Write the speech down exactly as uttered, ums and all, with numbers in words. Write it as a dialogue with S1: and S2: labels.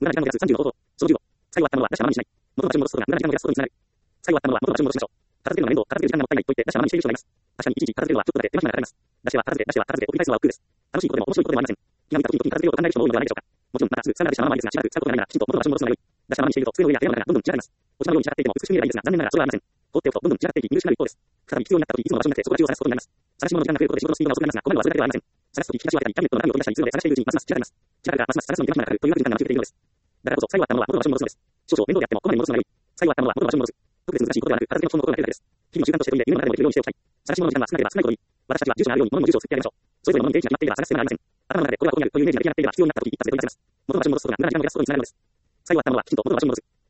S1: 無駄な時間を減らすさんじゅうの方法。そのじゅうご。最後あったものは出したままにしない。元の場所に戻すことが無駄な時間を減らすことにつながる。最後あったものは元の場所に戻しましょう。片付けるのが面倒、片付ける時間がもったいないと言って出したままにしている人がいます。確かにいちいち片付けるのはちょっとだけ手間暇がかかります。出しては片付け、出しては片付けを繰り返すのは億劫です。楽しいことでも面白いことでもありません。気が向いた時に時に片付けようと考える人も多いのではないでしょうか。もちろんまたすぐさらな出したままはいいですが、しばらく使うことがないならきちんと元の場所に戻すのが良い。出したままにしていると机の上や部屋の中がどんどん散らかります。お茶のように散らかっていても美しく見えればいいですが、残念ながらそれはありません。放っておくとどんどん散らかっていき見失う一方です。再び必要になった時いつもの場所になってそこら中を探すことになります。探し物の時間が増えることで仕事のスピードが遅くなりますが、こまめはそれだけではありません。探すとき引き出しを開けたり、タブレットの中身を取り出したりするので探しているうちにますます散らかります。散らかがますます探すのに手間暇がかかるという悪循環が待ち受けているのです。だからこそ最後あったものは元の場所に戻すのです。少々面倒であってもこまめに戻すのが良い。最後あったものは元の場所に戻す。特別難しいことではなく、片付けの基本のことが出るだけです。日々の習慣として取り入れ、夢の中でもできるようにしておきたい。探し物の時間は少なければ少ないほどいい。私たちは住所があるように物の住所を作ってあげましょう。それぞれの物にページが決まっていれば探す必要がありません。頭の中でこれはここにあるというイメージが出来上がっていれば必要になった時一発で取り出せます。元の場所に戻すことが無駄な時間を減らすことにつながるのです。最後あったものはきちんと元の場所に戻す。